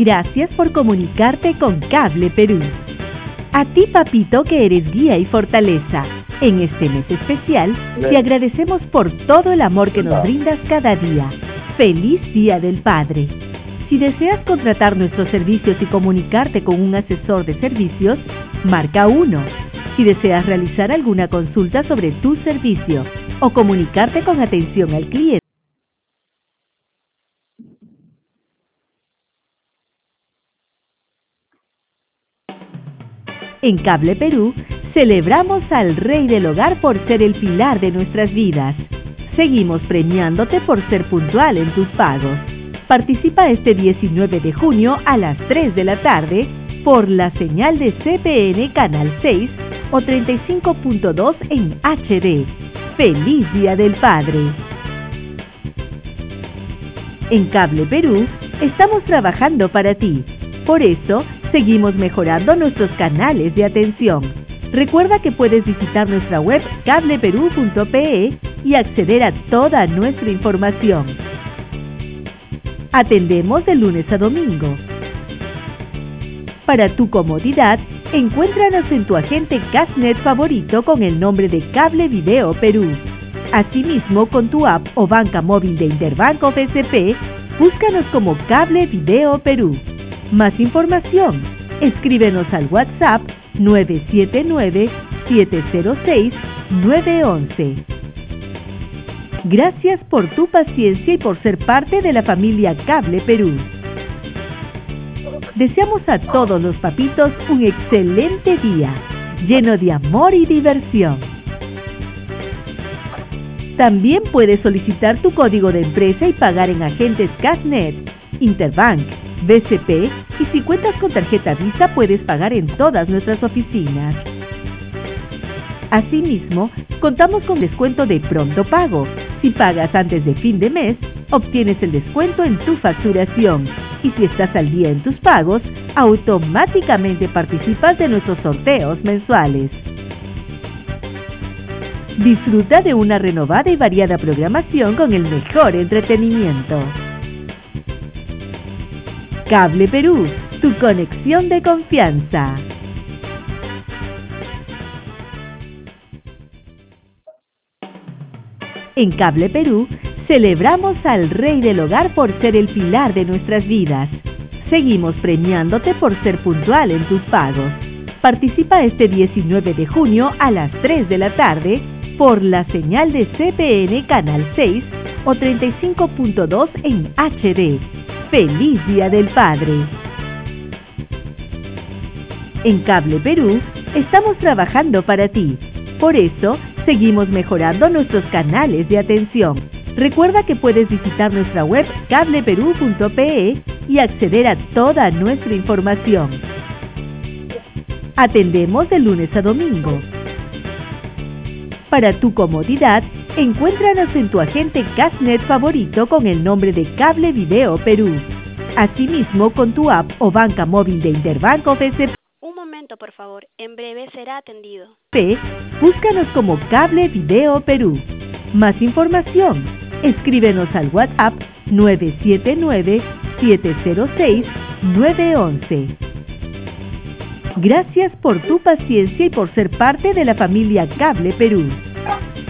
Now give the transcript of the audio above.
Gracias por comunicarte con Cable Perú. A ti, papito, que eres guía y fortaleza. En este mes especial, te agradecemos por todo el amor que nos brindas cada día. ¡Feliz Día del Padre! Si deseas contratar nuestros servicios y comunicarte con un asesor de servicios, marca 1. Si deseas realizar alguna consulta sobre tu servicio o comunicarte con atención al cliente, en Cable Perú, celebramos al Rey del Hogar por ser el pilar de nuestras vidas. Seguimos premiándote por ser puntual en tus pagos. Participa este 19 de junio a las 3 de la tarde por la señal de CPN Canal 6 o 35.2 en HD. ¡Feliz Día del Padre! En Cable Perú, estamos trabajando para ti. Por eso, seguimos mejorando nuestros canales de atención. Recuerda que puedes visitar nuestra web cableperú.pe y acceder a toda nuestra información. Atendemos de lunes a domingo. Para tu comodidad, encuéntranos en tu agente Cashnet favorito con el nombre de Cable Video Perú. Asimismo, con tu app o banca móvil de Interbank o BCP, búscanos como Cable Video Perú. Más información, escríbenos al WhatsApp 979-706-911. Gracias por tu paciencia y por ser parte de la familia Cable Perú. Deseamos a todos los papitos un excelente día, lleno de amor y diversión. También puedes solicitar tu código de empresa y pagar en agentes Cashnet, Interbank, BCP, y si cuentas con tarjeta Visa puedes pagar en todas nuestras oficinas. Asimismo, contamos con descuento de pronto pago. Si pagas antes de fin de mes, obtienes el descuento en tu facturación. Y si estás al día en tus pagos, automáticamente participas de nuestros sorteos mensuales. Disfruta de una renovada y variada programación con el mejor entretenimiento. Cable Perú, tu conexión de confianza. En Cable Perú, celebramos al Rey del Hogar por ser el pilar de nuestras vidas. Seguimos premiándote por ser puntual en tus pagos. Participa este 19 de junio a las 3 de la tarde por la señal de CPN Canal 6 o 35.2 en HD. ¡Feliz Día del Padre! En Cable Perú, estamos trabajando para ti. Por eso, seguimos mejorando nuestros canales de atención. Recuerda que puedes visitar nuestra web cableperú.pe y acceder a toda nuestra información. Atendemos de lunes a domingo. Para tu comodidad, encuéntranos en tu agente Cashnet favorito con el nombre de Cable Video Perú. Asimismo, con tu app o banca móvil de Interbank o BCP. Un momento, por favor. En breve será atendido. Búscanos como Cable Video Perú. Más información, escríbenos al WhatsApp 979-706-911. Gracias por tu paciencia y por ser parte de la familia Cable Perú.